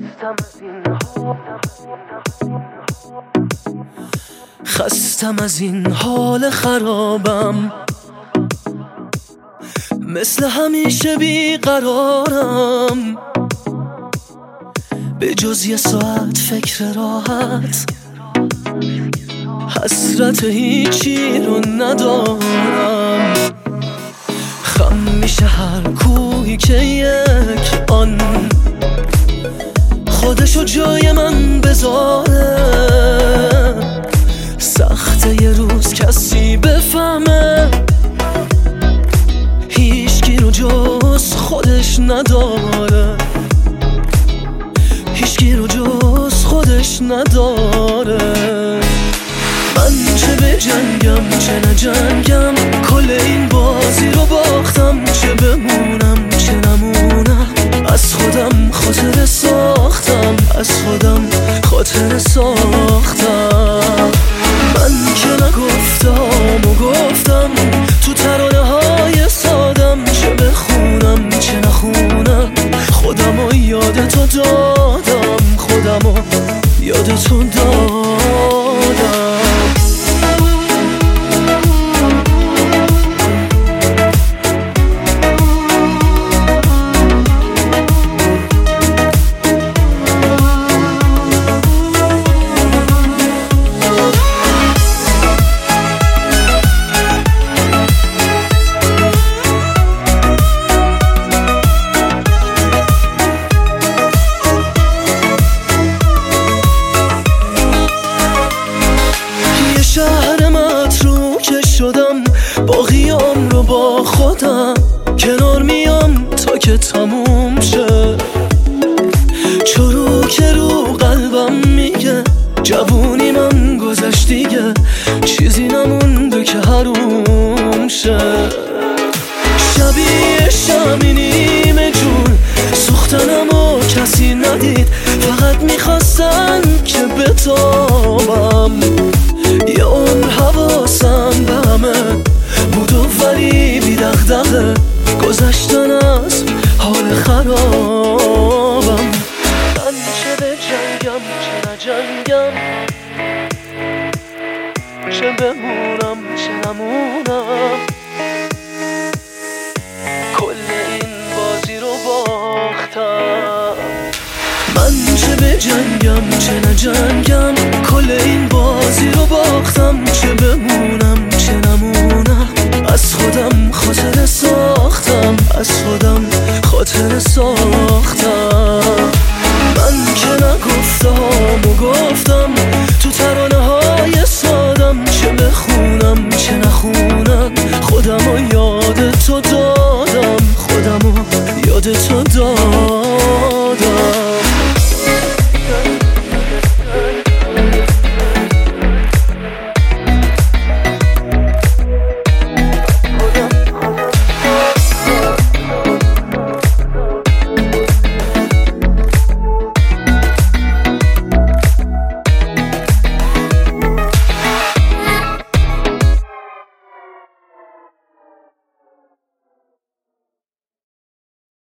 خستم از این حال خرابم، مثل همیشه بیقرارم، به جز یه ساعت فکر راحت، حسرت هیچی رو ندارم. خم میشه هر کوهی که یک آن خودشو جای من بذاره. سخته یه روز کسی بفهمه هیچکی رو جز خودش نداره، هیچکی رو جز خودش نداره. من چه بجنگم چه نجنگم، کل این بازی رو باختم. چه بمونم چه نمونم، از خودم خاطره ساختم، از خودم خاطره ساختم. من که نگفتم و گفتم تو ترانه های سادم، چه بخونم چه نخونم، خودم و یاد تو دادم، خودم و یاد تو دادم. شهر متروکه شدم، باقیام رو با خودم کنار میام تا که تموم شه. چروک رو قلبم میگه جوونی من گذشت دیگه، چیزی نمونده که حروم شه. شبیه شمی نیمه جون سوختنم و کسی ندید، فقط میخواستن که بتابم. یه عمر حواسم به همه بود و ولی بی دغدغه گذشتن از حال خرابم. من چه بجنگم چه نجنگم، چه بمونم چه نمونم، کل این بازی رو باختم. من چه بجنگم چه نجنگم، کل این بازی رو باختم. چه بمونم چه نمونم، از خودم خاطره ساختم، از خودم خاطره ساختم. من که نگفتم و گفتم تو ترانه های سادم، چه بخونم چه نخونم،